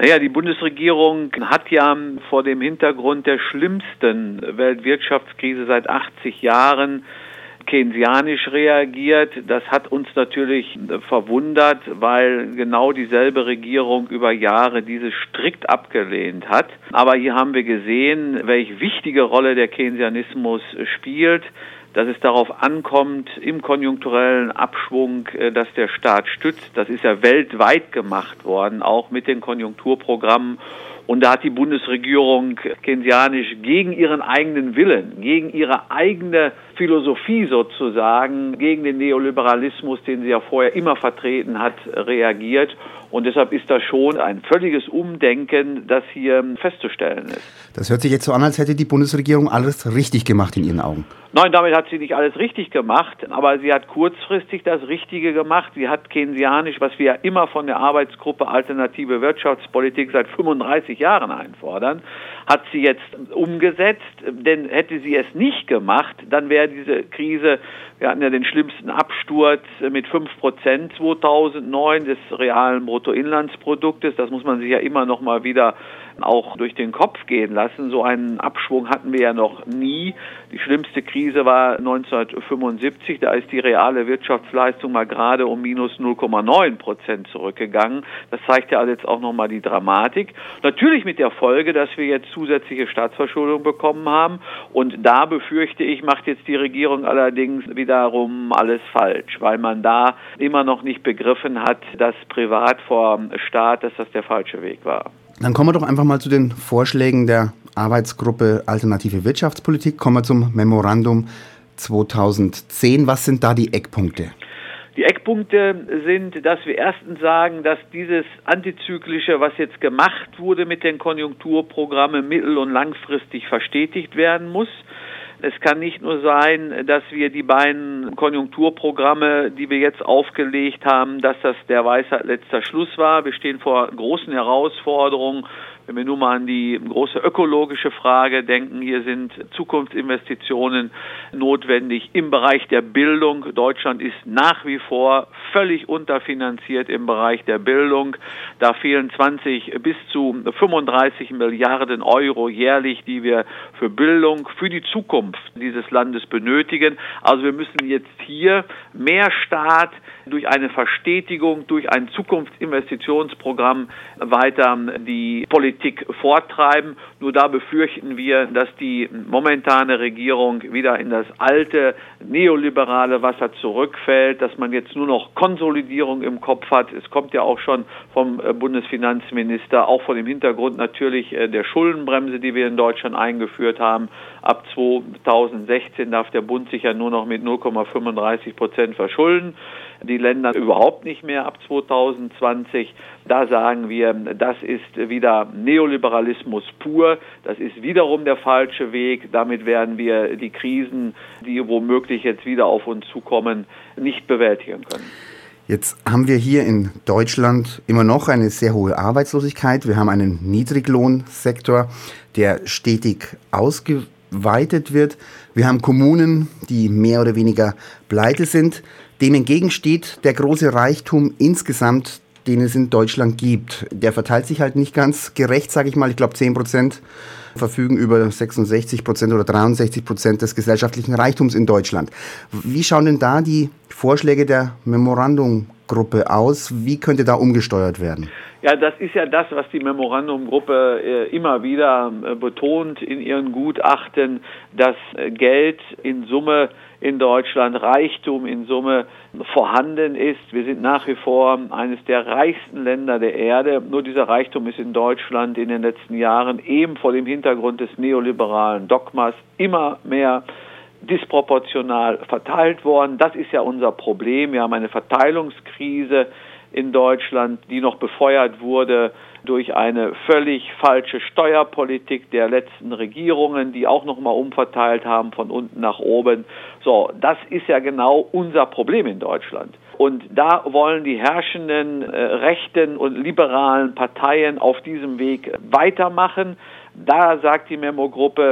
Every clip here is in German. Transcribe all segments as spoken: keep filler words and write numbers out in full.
Naja, die Bundesregierung hat ja vor dem Hintergrund der schlimmsten Weltwirtschaftskrise seit achtzig Jahren keynesianisch reagiert. Das hat uns natürlich verwundert, weil genau dieselbe Regierung über Jahre diese strikt abgelehnt hat. Aber hier haben wir gesehen, welche wichtige Rolle der Keynesianismus spielt, dass es darauf ankommt, im konjunkturellen Abschwung, dass der Staat stützt. Das ist ja weltweit gemacht worden, auch mit den Konjunkturprogrammen. Und da hat die Bundesregierung keynesianisch gegen ihren eigenen Willen, gegen ihre eigene Philosophie sozusagen, gegen den Neoliberalismus, den sie ja vorher immer vertreten hat, reagiert. Und deshalb ist das schon ein völliges Umdenken, das hier festzustellen ist. Das hört sich jetzt so an, als hätte die Bundesregierung alles richtig gemacht in Ihren Augen. Nein, damit hat sie nicht alles richtig gemacht, aber sie hat kurzfristig das Richtige gemacht. Sie hat keynesianisch, was wir ja immer von der Arbeitsgruppe Alternative Wirtschaftspolitik seit fünfunddreißig Jahren einfordern, hat sie jetzt umgesetzt. Denn hätte sie es nicht gemacht, dann wäre diese Krise, wir hatten ja den schlimmsten Absturz mit fünf Prozent zweitausendneun des realen Bruttoinlandsproduktes. Das muss man sich ja immer noch mal wieder auch durch den Kopf gehen lassen. So einen Abschwung hatten wir ja noch nie. Die schlimmste Krise war neunzehnhundertfünfundsiebzig. Da ist die reale Wirtschaftsleistung mal gerade um minus null Komma neun Prozent zurückgegangen. Das zeigt ja jetzt auch noch mal die Dramatik. Natürlich mit der Folge, dass wir jetzt zusätzliche Staatsverschuldung bekommen haben. Und da befürchte ich, macht jetzt die Regierung allerdings wiederum alles falsch, weil man da immer noch nicht begriffen hat, dass Privat vor Staat, dass das der falsche Weg war. Dann kommen wir doch einfach mal zu den Vorschlägen der Arbeitsgruppe Alternative Wirtschaftspolitik. Kommen wir zum Memorandum zweitausendzehn. Was sind da die Eckpunkte? Die Eckpunkte sind, dass wir erstens sagen, dass dieses Antizyklische, was jetzt gemacht wurde mit den Konjunkturprogrammen, mittel- und langfristig verstetigt werden muss. Es kann nicht nur sein, dass wir die beiden Konjunkturprogramme, die wir jetzt aufgelegt haben, dass das der Weisheit letzter Schluss war. Wir stehen vor großen Herausforderungen. Wenn wir nur mal an die große ökologische Frage denken, hier sind Zukunftsinvestitionen notwendig im Bereich der Bildung. Deutschland ist nach wie vor völlig unterfinanziert im Bereich der Bildung. Da fehlen zwanzig bis zu fünfunddreißig Milliarden Euro jährlich, die wir für Bildung, für die Zukunft dieses Landes benötigen. Also wir müssen jetzt hier mehr Staat durch eine Verstetigung, durch ein Zukunftsinvestitionsprogramm weiter die Politik vortreiben. Nur da befürchten wir, dass die momentane Regierung wieder in das alte neoliberale Wasser zurückfällt, dass man jetzt nur noch Konsolidierung im Kopf hat. Es kommt ja auch schon vom Bundesfinanzminister, auch vor dem Hintergrund natürlich der Schuldenbremse, die wir in Deutschland eingeführt haben. Ab zweitausendsechzehn darf der Bund sich ja nur noch mit null Komma fünfunddreißig Prozent verschulden. Die Länder überhaupt nicht mehr ab zweitausendzwanzig. Da sagen wir, das ist wieder Neoliberalismus pur. Das ist wiederum der falsche Weg. Damit werden wir die Krisen, die womöglich jetzt wieder auf uns zukommen, nicht bewältigen können. Jetzt haben wir hier in Deutschland immer noch eine sehr hohe Arbeitslosigkeit. Wir haben einen Niedriglohnsektor, der stetig ausgeweitet wird. Wir haben Kommunen, die mehr oder weniger pleite sind. Dem entgegen steht der große Reichtum insgesamt, den es in Deutschland gibt. Der verteilt sich halt nicht ganz gerecht, sage ich mal. Ich glaube, zehn Prozent verfügen über sechsundsechzig Prozent oder dreiundsechzig Prozent des gesellschaftlichen Reichtums in Deutschland. Wie schauen denn da die Vorschläge der Memorandumgruppe aus? Wie könnte da umgesteuert werden? Ja, das ist ja das, was die Memorandumgruppe äh, immer wieder äh, betont in ihren Gutachten, dass äh, Geld in Summe in Deutschland, Reichtum in Summe vorhanden ist. Wir sind nach wie vor eines der reichsten Länder der Erde. Nur dieser Reichtum ist in Deutschland in den letzten Jahren eben vor dem Hintergrund des neoliberalen Dogmas immer mehr disproportional verteilt worden. Das ist ja unser Problem. Wir haben eine Verteilungskrise in Deutschland, die noch befeuert wurde durch eine völlig falsche Steuerpolitik der letzten Regierungen, die auch noch mal umverteilt haben von unten nach oben. So, das ist ja genau unser Problem in Deutschland. Und da wollen die herrschenden äh, rechten und liberalen Parteien auf diesem Weg weitermachen. Da sagt die Memo-Gruppe,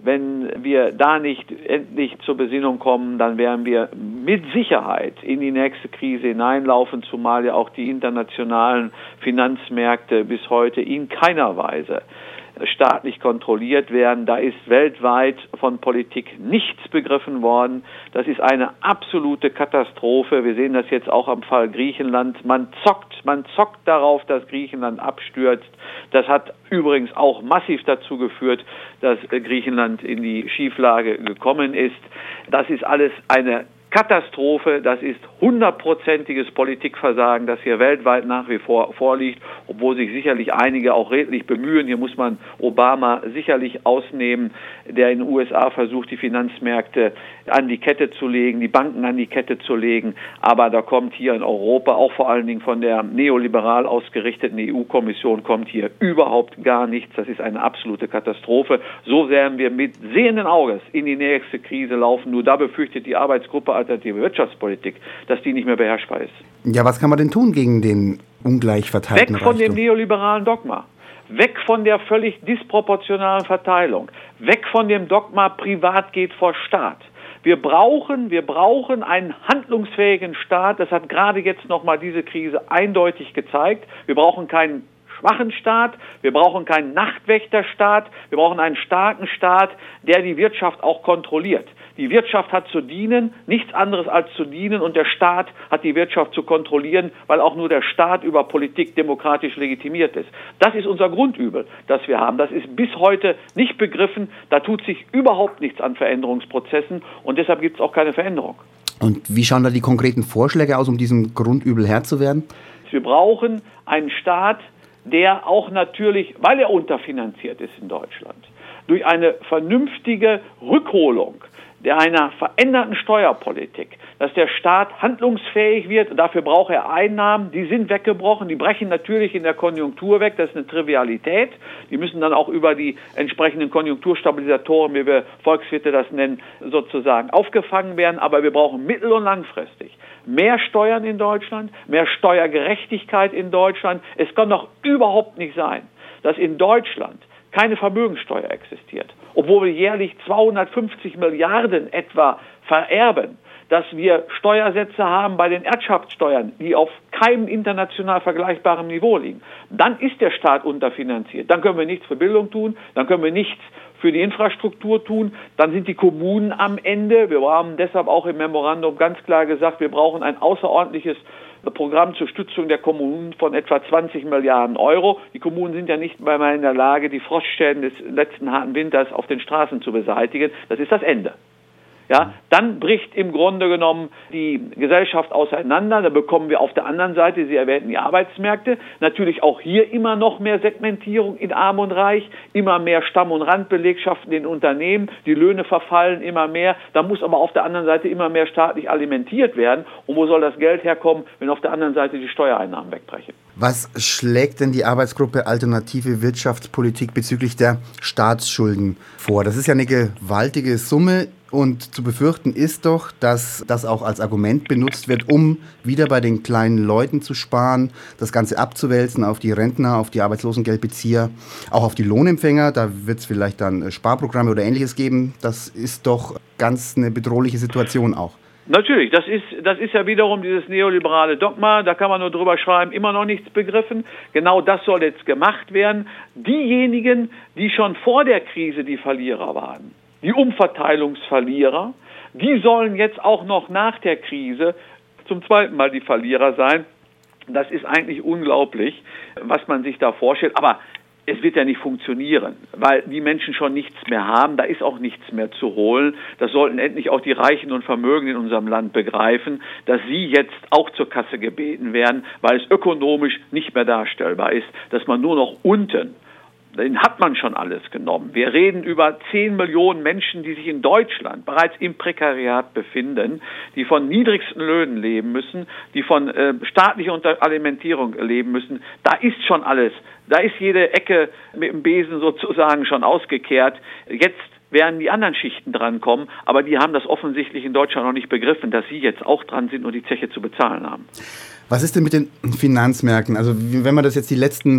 Wenn wir da nicht endlich zur Besinnung kommen, dann werden wir mit Sicherheit in die nächste Krise hineinlaufen, zumal ja auch die internationalen Finanzmärkte bis heute in keiner Weise staatlich kontrolliert werden. Da ist weltweit von Politik nichts begriffen worden. Das ist eine absolute Katastrophe. Wir sehen das jetzt auch am Fall Griechenland. Man zockt, man zockt darauf, dass Griechenland abstürzt. Das hat übrigens auch massiv dazu geführt, dass Griechenland in die Schieflage gekommen ist. Das ist alles eine Katastrophe, das ist hundertprozentiges Politikversagen, das hier weltweit nach wie vor vorliegt, obwohl sich sicherlich einige auch redlich bemühen. Hier muss man Obama sicherlich ausnehmen, der in den U S A versucht, die Finanzmärkte an die Kette zu legen, die Banken an die Kette zu legen. Aber da kommt hier in Europa, auch vor allen Dingen von der neoliberal ausgerichteten E U-Kommission, kommt hier überhaupt gar nichts. Das ist eine absolute Katastrophe. So werden wir mit sehenden Auges in die nächste Krise laufen. Nur da befürchtet die Arbeitsgruppe Alternative Wirtschaftspolitik, dass die nicht mehr beherrschbar ist. Ja, was kann man denn tun gegen den ungleich verteilten Weg von Reichtum? dem neoliberalen Dogma. Weg von der völlig disproportionalen Verteilung. Weg von dem Dogma, Privat geht vor Staat. Wir brauchen, wir brauchen einen handlungsfähigen Staat. Das hat gerade jetzt nochmal diese Krise eindeutig gezeigt. Wir brauchen keinen schwachen Staat, wir brauchen keinen Nachtwächterstaat, wir brauchen einen starken Staat, der die Wirtschaft auch kontrolliert. Die Wirtschaft hat zu dienen, nichts anderes als zu dienen, und der Staat hat die Wirtschaft zu kontrollieren, weil auch nur der Staat über Politik demokratisch legitimiert ist. Das ist unser Grundübel, das wir haben. Das ist bis heute nicht begriffen. Da tut sich überhaupt nichts an Veränderungsprozessen, und deshalb gibt es auch keine Veränderung. Und wie schauen da die konkreten Vorschläge aus, um diesem Grundübel Herr zu werden? Wir brauchen einen Staat, der auch natürlich, weil er unterfinanziert ist in Deutschland, durch eine vernünftige Rückholung der einer veränderten Steuerpolitik, dass der Staat handlungsfähig wird. Dafür braucht er Einnahmen, die sind weggebrochen, die brechen natürlich in der Konjunktur weg, das ist eine Trivialität. Die müssen dann auch über die entsprechenden Konjunkturstabilisatoren, wie wir Volkswirte das nennen, sozusagen aufgefangen werden. Aber wir brauchen mittel- und langfristig mehr Steuern in Deutschland, mehr Steuergerechtigkeit in Deutschland. Es kann doch überhaupt nicht sein, dass in Deutschland keine Vermögenssteuer existiert, obwohl wir jährlich zweihundertfünfzig Milliarden etwa vererben, dass wir Steuersätze haben bei den Erbschaftssteuern, die auf keinem international vergleichbaren Niveau liegen. Dann ist der Staat unterfinanziert. Dann können wir nichts für Bildung tun, dann können wir nichts für die Infrastruktur tun, dann sind die Kommunen am Ende. Wir haben deshalb auch im Memorandum ganz klar gesagt, wir brauchen ein außerordentliches Programm zur Stützung der Kommunen von etwa zwanzig Milliarden Euro. Die Kommunen sind ja nicht mehr in der Lage, die Frostschäden des letzten harten Winters auf den Straßen zu beseitigen. Das ist das Ende. Ja, dann bricht im Grunde genommen die Gesellschaft auseinander. Da bekommen wir auf der anderen Seite, Sie erwähnten die Arbeitsmärkte, natürlich auch hier immer noch mehr Segmentierung in Arm und Reich, immer mehr Stamm- und Randbelegschaften in Unternehmen, die Löhne verfallen immer mehr. Da muss aber auf der anderen Seite immer mehr staatlich alimentiert werden. Und wo soll das Geld herkommen, wenn auf der anderen Seite die Steuereinnahmen wegbrechen? Was schlägt denn die Arbeitsgruppe Alternative Wirtschaftspolitik bezüglich der Staatsschulden vor? Das ist ja eine gewaltige Summe. Und zu befürchten ist doch, dass das auch als Argument benutzt wird, um wieder bei den kleinen Leuten zu sparen, das Ganze abzuwälzen auf die Rentner, auf die Arbeitslosengeldbezieher, auch auf die Lohnempfänger. Da wird es vielleicht dann Sparprogramme oder Ähnliches geben. Das ist doch ganz eine bedrohliche Situation auch. Natürlich, das ist, das ist ja wiederum dieses neoliberale Dogma, da kann man nur drüber schreiben, immer noch nichts begriffen. Genau das soll jetzt gemacht werden. Diejenigen, die schon vor der Krise die Verlierer waren, die Umverteilungsverlierer, die sollen jetzt auch noch nach der Krise zum zweiten Mal die Verlierer sein. Das ist eigentlich unglaublich, was man sich da vorstellt. Aber es wird ja nicht funktionieren, weil die Menschen schon nichts mehr haben. Da ist auch nichts mehr zu holen. Das sollten endlich auch die Reichen und Vermögenden in unserem Land begreifen, dass sie jetzt auch zur Kasse gebeten werden, weil es ökonomisch nicht mehr darstellbar ist, dass man nur noch unten, den hat man schon alles genommen. Wir reden über zehn Millionen Menschen, die sich in Deutschland bereits im Prekariat befinden, die von niedrigsten Löhnen leben müssen, die von äh, staatlicher Alimentierung leben müssen. Da ist schon alles. Da ist jede Ecke mit dem Besen sozusagen schon ausgekehrt. Jetzt werden die anderen Schichten drankommen, aber die haben das offensichtlich in Deutschland noch nicht begriffen, dass sie jetzt auch dran sind und die Zeche zu bezahlen haben. Was ist denn mit den Finanzmärkten? Also wenn man das jetzt die letzten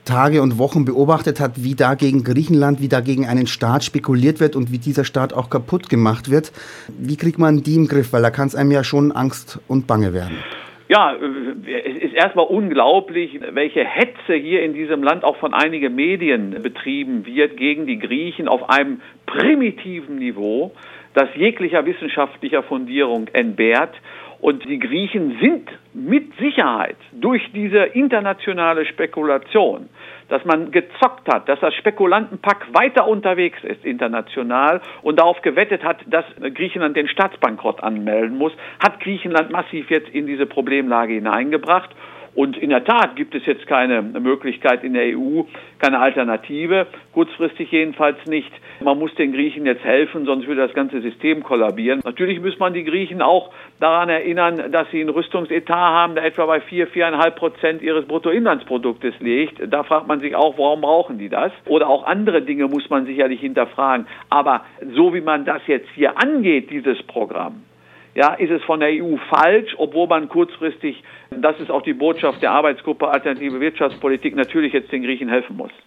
Tage und Wochen beobachtet hat, wie da gegen Griechenland, wie da gegen einen Staat spekuliert wird und wie dieser Staat auch kaputt gemacht wird. Wie kriegt man die im Griff? Weil da kann es einem ja schon Angst und Bange werden. Ja, es ist erstmal unglaublich, welche Hetze hier in diesem Land auch von einigen Medien betrieben wird gegen die Griechen auf einem primitiven Niveau, das jeglicher wissenschaftlicher Fundierung entbehrt. Und die Griechen sind mit Sicherheit durch diese internationale Spekulation, dass man gezockt hat, dass das Spekulantenpack weiter unterwegs ist international und darauf gewettet hat, dass Griechenland den Staatsbankrott anmelden muss, hat Griechenland massiv jetzt in diese Problemlage hineingebracht. Und in der Tat gibt es jetzt keine Möglichkeit in der E U, keine Alternative, kurzfristig jedenfalls nicht. Man muss den Griechen jetzt helfen, sonst würde das ganze System kollabieren. Natürlich muss man die Griechen auch daran erinnern, dass sie einen Rüstungsetat haben, der etwa bei vier, viereinhalb Prozent ihres Bruttoinlandsproduktes liegt. Da fragt man sich auch, warum brauchen die das? Oder auch andere Dinge muss man sicherlich hinterfragen. Aber so wie man das jetzt hier angeht, dieses Programm, ja, ist es von der E U falsch, obwohl man kurzfristig, das ist auch die Botschaft der Arbeitsgruppe Alternative Wirtschaftspolitik, natürlich jetzt den Griechen helfen muss.